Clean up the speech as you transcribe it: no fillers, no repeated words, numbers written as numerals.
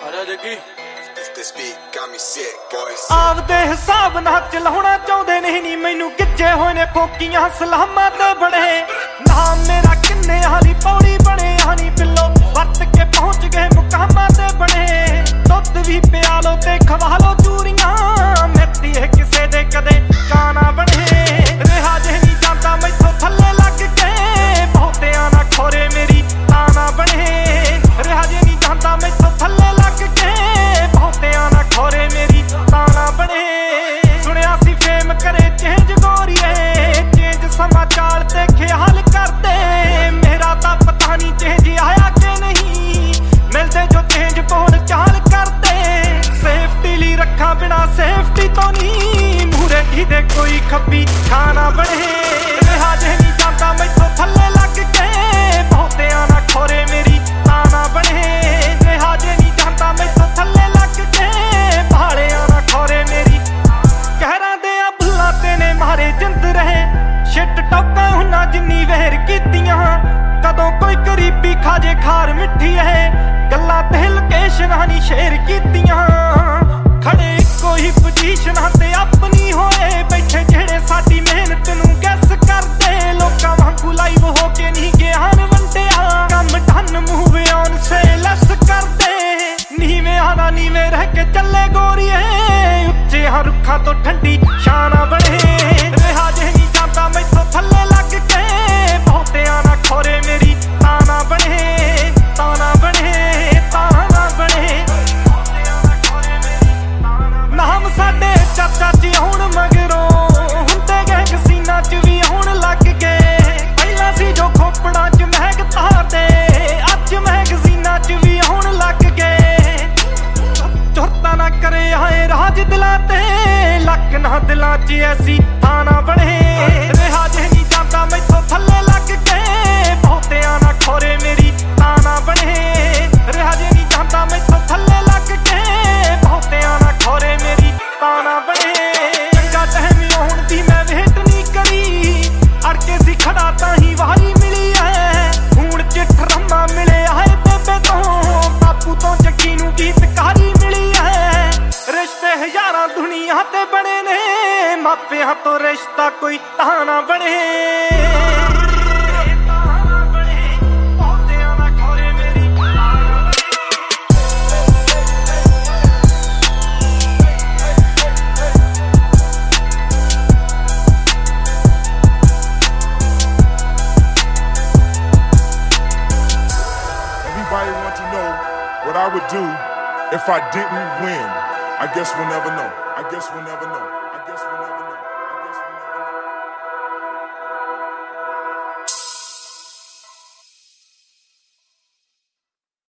ਆਪਦੇ ਹਿਸਾਬ ਨਾਲ ਚਲਾਉਣਾ ਚਾਹੁੰਦੇ ਨਹੀਂ ਮੈਨੂੰ ਗਿੱਜੇ ਹੋਏ ਨੇ ਫੋਕੀਆਂ ਸਲਾਮਾਂ ਤੇ ਬੜੇ ਨਾਮ ਮੇਰਾ ਕਿੰਨੇ ਹਾਲੀ ਪੌੜੀ ਬਣੇ ਹਾਨੀ ਪਿੱਲੋ ਵਰਤ ਕੇ ਪਹੁੰਚ ਗਏ ਮੁਕਾਮਾਂ ਤੇ ਬਣੇ ਦੁੱਧ ਵੀ ਪਿਆ ਲੋ ਤੇ ਖਵਾ ਲੋ ਚੂਰੀਆਂ ਮਿੱਟੀ ਕਿਸੇ ਦੇ ਕਦੇ ਕਾਣਾ ਬਣੇ ਰਿਹਾ ਜੇ ਨਹੀਂ ਜਾਂਦਾ ਮੈਥੋਂ ਥੱਲੇ ਲੱਗ ਕੇ ਬਹੁਤਿਆਂ ਨਾ ਖੋਰੇ ਮੇਰੀ ਤਾਣਾ ਬਣੇ ਰਿਹਾ ਜੇ ਨਹੀਂ ਜਾਂਦਾ ਮੈਥੋਂ ਥੱਲੇ ਲੱਗ ਕੇ ਬਹੁਤਿਆਂ ਨਾ ਖੋਰੇ ਮੇਰੀ ਤਾਣਾ ਬਣੇ ਸੁਣਿਆ ਸੀ ਫੇਮ ਕਰੇ ਚੇਂਜ ਗੋਰੀਏ ਚੇਂਜ ਸਮਾਂ ਚਾਲ ਤੇ ਖਿਆਲ ਕਰਦੇ ਮੇਰਾ ਤਾਂ ਪਤਾ ਨਹੀਂ ਚੇਂਜ ਆਇਆ ਕਿ ਨਹੀਂ ਮਿਲਦੇ ਜੋ ਚੇਂਜ ਕੋਲ ਚਾਲ ਕਰਦੇ ਸੇਫਟੀ ਲਈ ਰੱਖਾਂ ਬਿਨਾ ਸੇਫਟੀ ਤੋਂ ਨਹੀਂ ਮੂਰੇ ਜਿਹਦੇ ਕੋਈ ਖੱਬੀ ਖਾਣਾ ਬਣੇ ਰਿਹਾ ਜੇ ਨਹੀਂ ਜਾਂਦਾ ਮੈਥੋਂ ਥੱਲੇ ਲੱਗ ਕੇ ਬਹੁਤਿਆਂ ਨਾ ਖੋਰੇ ਮੇਰੀ ਤਾਣਾ ਬਣੇ ਰਿਹਾ ਜੇ ਨਹੀਂ ਜਾਂਦਾ ਮੈਥੋਂ ਥੱਲੇ ਲੱਗ ਕੇ ਭਾਲਿਆਂ ਨਾ ਖੋਰੇ ਮੇਰੀ ਕਹਿਰਾਂ ਦੇ ਆ ਬੁੱਲਾਂ ਤੇ ਨੇ ਮਾਰੇ ਜਿੰਦ ਰਹੇ ਸ਼ਿਟ ਟੋਕਾਂ ਹੁਣਾ ਜਿੰਨੀ ਵਹਿਰ ਕੀਤੀਆਂ ਕਦੋਂ ਕੋਈ ਗਰੀਬੀ ਖਾਜੇ ਖਾਰ ਮਿੱਠੀ ਹੈ ਗੱਲਾਂ ਤੇ ਲੋਕੇਸ਼ਨਾਂ ਨੀ ਸ਼ੇਅਰ ਕੀਤੀਆਂ ਖੜੇ ਇੱਕੋ ਹੀ ਪੋਜੀਸ਼ਨਾਂ ਤੇ ਆਪਣੀ ਹੋਏ ਬੈਠੇ ਜਿਹੜੇ ਸਾਡੀ ਮਿਹਨਤ ਨੂੰ ਗੈਸ ਕਰਦੇ ਲੋਕਾਂ ਵਾਂਗੂ ਲਾਈਵ ਹੋ ਕੇ ਨਹੀਂ ਗਿਆਨ ਵੰਡਿਆ ਕੰਮ ਡਨ ਮੂਵ ਔਨ ਸੇਲਸ ਕਰਦੇ ਨੀਵੇਂ ਨਾ ਨੀਵੇਂ ਰਹਿ ਕੇ ਚੱਲੇ ਗੋਰੀਏ ਉੱਚੇ ਹਾਂ ਰੁੱਖਾਂ ਤੋਂ ਠੰਡੀ ਸ਼ਾਨਾ ਬਣੇ ਰਿਹਾ ਜੇ ਨਹੀਂ ਜਾਂਦਾ ਮੈਥੋਂ ਥੱਲੇ ਲੱਗ ਕੇ ਬਹੁਤਿਆਂ ਨਾ ਖੋਰੇ ਮੇਰੀ ਤਾਣਾ ਬਣੇ ਤਾਣਾ ਬਣੇ ਤਾਣਾ ਬਣੇ ਨਾਮ ਸਾਡੇ ਚਾਚਾ ਜੀ ਹੁਣ ਮਗਰੋਂ ਹੁੰਦੇ ਗਏ ਕਸੀਨਾ ਚ ਵੀ ਹੁਣ ਲੱਗ ਗਏ ਪਹਿਲਾਂ ਸੀ ਜੋ ਖੋਪੜਾਂ ਚ ਮਹਿਕ ਤਾਰਦੇ ਅੱਜ ਮੈਗਜ਼ੀਨਾਂ ਚ ਵੀ ਹੁਣ ਲੱਗ ਗਏ ਚੁਰਤਾ ਨਾ ਕਰੇ ਆਏ ਰਾਜ ਦਿਲਾਂ ਤੇ ਲੱਕ ਨਾ ਦਿਲਾਂ ਚ ਐਸੀ ਥਾਣਾ ਬਣੇ ਰਿਹਾ ਜੇ ਨਹੀਂ ਜਾਂਦਾ ਮੈਥੋਂ ਥੱਲੇ ਲੱਗ ਕੇ ਬਹੁਤਿਆਂ ਨਾ ਖੋਰੇ ਮੇਰੀ ਤਾਣਾ ਬਣੇ ਰਿਹਾ ਜੇ ਨਹੀਂ ਜਾਂਦਾ ਮੈਥੋਂ ਥੱਲੇ ਲੱਗ ਕੇ ਬਹੁਤਿਆਂ ਨਾ ਖੋਰੇ ਮੇਰੀ ਤਾਣਾ ਬਣੇ ਚੰਗਾ ਟਾਈਮ ਆਉਣ ਦੀ ਮੈਂ ਵੇਟ ਨਹੀਂ ਕਰੀ ਅੜ ਕੇ ਸੀ ਖੜਾ ਤਾਂ ਹੀ ਵਾਰੀ ਮਿਲੀ ਐ ਹੁਣ ਚਿੱਠ ਰੰਮਾ ਮਿਲਿਆ ਹੈ ਬੇਬੇ ਤੋਂ ਬਾਪੂ ਤੋਂ ਜੱਗੀ ਨੂੰ ਗੀਤਕਾਰੀ ਮਿਲੀ ਐ ਰਿਸ਼ਤੇ ਹਜ਼ਾਰਾਂ ਦੁਨੀਆ ਤੇ ਬਣੇ ਨੇ ਮਾਪਿਆਂ ਤੋਂ ਰਿਸ਼ਤਾ ਕੋਈ ਤਾਣਾ ਬਣੇ What I would do if I didn't win, I guess we'll never know.